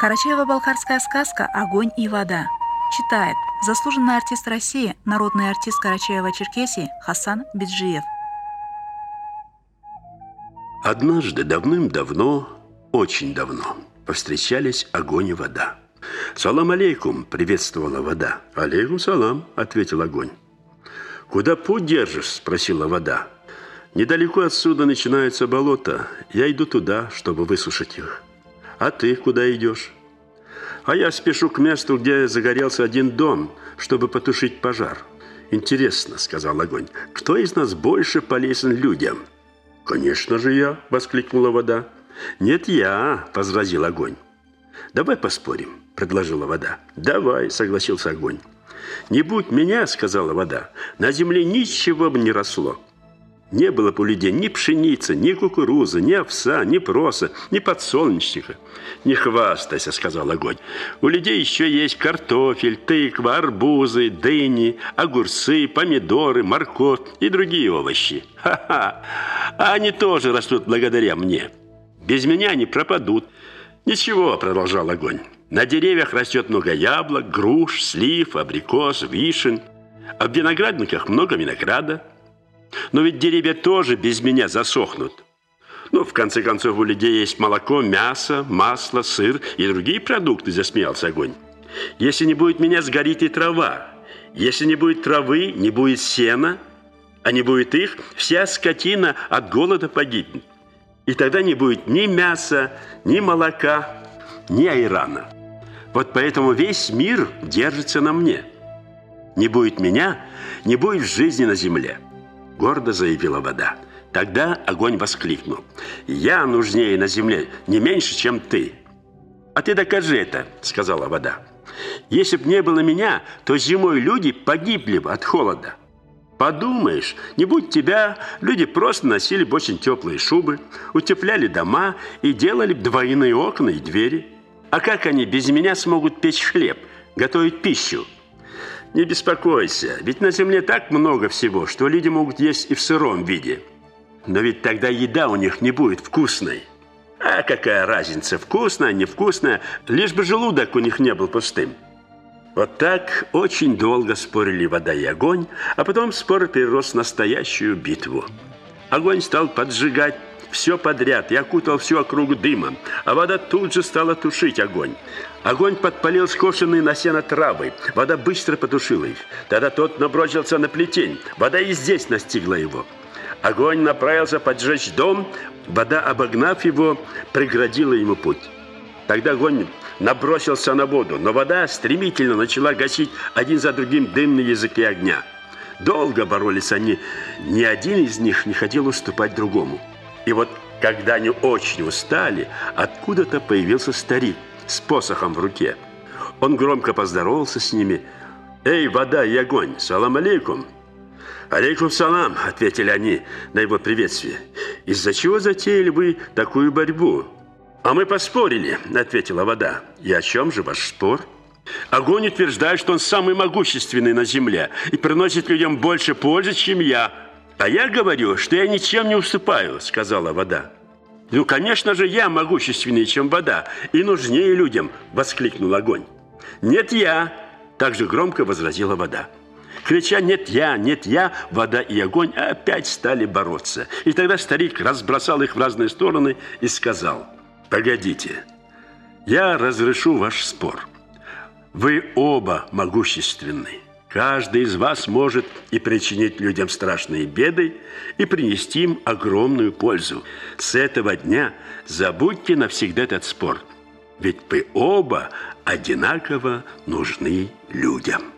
Карачаево-Балкарская сказка «Огонь и вода». Читает заслуженный артист России, народный артист Карачаево-Черкесии Хасан Биджиев. Однажды давным-давно, очень давно, повстречались огонь и вода. «Салам алейкум!» – приветствовала вода. «Алейкум салам!» – ответил огонь. «Куда путь держишь?» – спросила вода. «Недалеко отсюда начинается болото. Я иду туда, чтобы высушить их. А ты куда идешь?» «А я спешу к месту, где загорелся один дом, чтобы потушить пожар». «Интересно», – сказал огонь, – «кто из нас больше полезен людям?» «Конечно же я!» – воскликнула вода. «Нет, я!» – возразил огонь. «Давай поспорим», – предложила вода. «Давай», – согласился огонь. «Не будь меня», – сказала вода, – «на земле ничего бы не росло. Не было бы у людей ни пшеницы, ни кукурузы, ни овса, ни проса, ни подсолнечника». «Не хвастайся», – сказал огонь. «У людей еще есть картофель, тыква, арбузы, дыни, огурцы, помидоры, морковь и другие овощи. Ха-ха! А они тоже растут благодаря мне. Без меня они пропадут». «Ничего», – продолжал огонь. «На деревьях растет много яблок, груш, слив, абрикос, вишен. А в виноградниках много винограда. Но ведь деревья тоже без меня засохнут. Ну, в конце концов, у людей есть молоко, мясо, масло, сыр и другие продукты», – засмеялся огонь. «Если не будет меня, сгорит и трава. Если не будет травы, не будет сена. А не будет их, вся скотина от голода погибнет. И тогда не будет ни мяса, ни молока, ни айрана. Вот поэтому весь мир держится на мне. Не будет меня, не будет жизни на земле», – гордо заявила вода. Тогда огонь воскликнул: «Я нужнее на земле не меньше, чем ты». «А ты докажи это», – сказала вода. «Если б не было меня, то зимой люди погибли бы от холода. Подумаешь, не будь тебя, люди просто носили бы очень теплые шубы, утепляли дома и делали бы двойные окна и двери. А как они без меня смогут печь хлеб, готовить пищу?» «Не беспокойся, ведь на земле так много всего, что люди могут есть и в сыром виде. Но ведь тогда еда у них не будет вкусной. А какая разница, вкусная, невкусная, лишь бы желудок у них не был пустым». Вот так очень долго спорили вода и огонь, а потом спор перерос в настоящую битву. Огонь стал поджигать все подряд и окутал всю округу дымом, а вода тут же стала тушить огонь. Огонь подпалил скошенные на сено травы, вода быстро потушила их. Тогда тот набросился на плетень, вода и здесь настигла его. Огонь направился поджечь дом, вода, обогнав его, преградила ему путь. Тогда огонь набросился на воду, но вода стремительно начала гасить один за другим дымные языки огня. Долго боролись они, ни один из них не хотел уступать другому. И вот, когда они очень устали, откуда-то появился старик с посохом в руке. Он громко поздоровался с ними. «Эй, вода и огонь, салам алейкум!» «Алейкум салам», – ответили они на его приветствие. «Из-за чего затеяли вы такую борьбу?» «А мы поспорили», – ответила вода. «И о чем же ваш спор?» «Огонь утверждает, что он самый могущественный на земле и приносит людям больше пользы, чем я. А я говорю, что я ничем не уступаю», – сказала вода. «Ну, конечно же, я могущественнее, чем вода, и нужнее людям», – воскликнул огонь. «Нет, я», – также громко возразила вода. Крича нет я», вода и огонь опять стали бороться. И тогда старик разбросал их в разные стороны и сказал: «Погодите, я разрешу ваш спор. Вы оба могущественны. Каждый из вас может и причинить людям страшные беды, и принести им огромную пользу. С этого дня забудьте навсегда этот спор, ведь вы оба одинаково нужны людям».